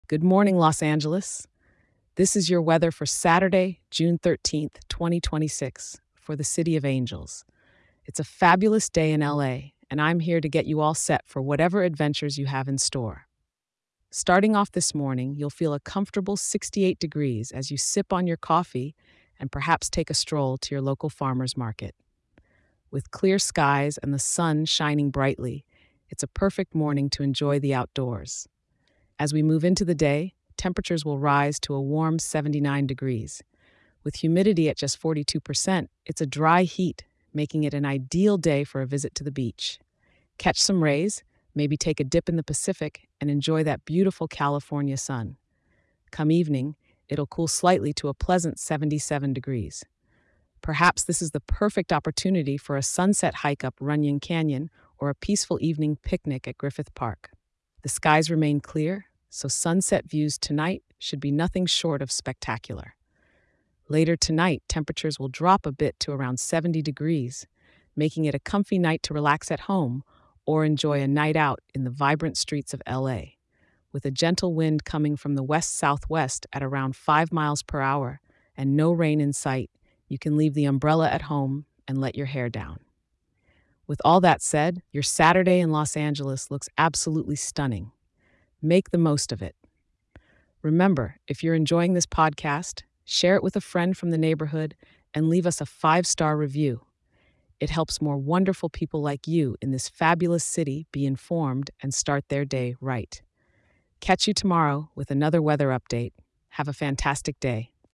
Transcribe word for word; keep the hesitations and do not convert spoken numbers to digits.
Good morning, Los Angeles. This is your weather for Saturday, June thirteenth, twenty twenty-six, for the City of Angels. It's a fabulous day in L A, and I'm here to get you all set for whatever adventures you have in store. Starting off this morning, you'll feel a comfortable sixty-eight degrees as you sip on your coffee and perhaps take a stroll to your local farmer's market. With clear skies and the sun shining brightly, it's a perfect morning to enjoy the outdoors. As we move into the day, temperatures will rise to a warm seventy-nine degrees. With humidity at just forty-two percent, it's a dry heat, making it an ideal day for a visit to the beach. Catch some rays, maybe take a dip in the Pacific, and enjoy that beautiful California sun. Come evening, it'll cool slightly to a pleasant seventy-seven degrees. Perhaps this is the perfect opportunity for a sunset hike up Runyon Canyon or a peaceful evening picnic at Griffith Park. The skies remain clear, so sunset views tonight should be nothing short of spectacular. Later tonight, temperatures will drop a bit to around seventy degrees, making it a comfy night to relax at home or enjoy a night out in the vibrant streets of L A. With a gentle wind coming from the west-southwest at around five miles per hour and no rain in sight, you can leave the umbrella at home and let your hair down. With all that said, your Saturday in Los Angeles looks absolutely stunning. Make the most of it. Remember, if you're enjoying this podcast, share it with a friend from the neighborhood and leave us a five-star review. It helps more wonderful people like you in this fabulous city be informed and start their day right. Catch you tomorrow with another weather update. Have a fantastic day.